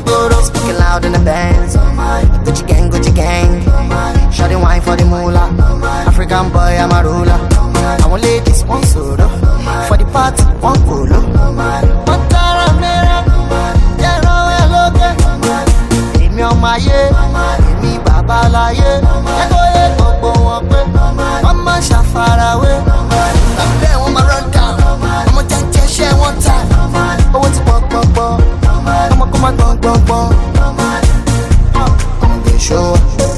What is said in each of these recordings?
Speaking loud in the bands. Gucci gang. Shawty wine for the moolah. African boy, I'm a ruler. I want ladies, one soda. For the party, one polo. One taramera. Yeah, no, hello, okay. Me on my yeah. Me baba la yeah. Mama shafara way. I'm there on my run down. I'm a ten share one time. I want to pop. I'm a come on, bong. I'm a show.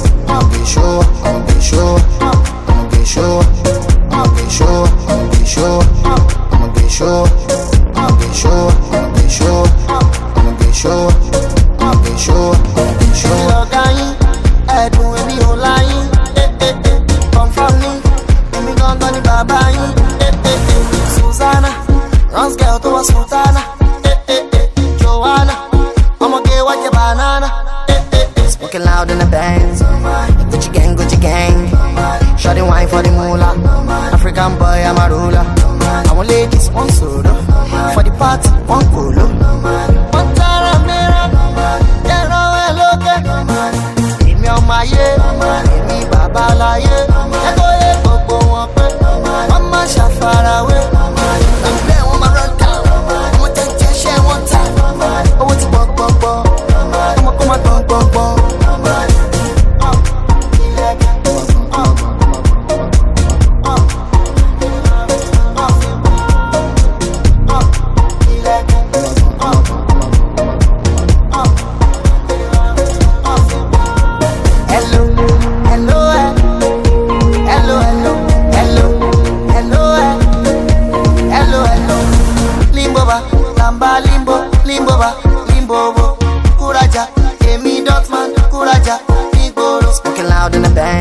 Susanna, runs girl to a sultana. Joanna, I'ma get what your banana. Smoking loud in the bands. Gucci gang. Shawty wine for the moolah. African boy, I'm a ruler. I want ladies, one soda. For the party, one polo. One taramera. Yeah, no, hello, okay. Leave me on my yeah. Leave me baba la yeah. Mama shafara way. I'm there on my run down. I'm a ten share one time. I want to bong. I'm a come on, bong. Limbo, Kuraja, Amy Dotman, Kuraja, Igoro. Smoking loud in the band.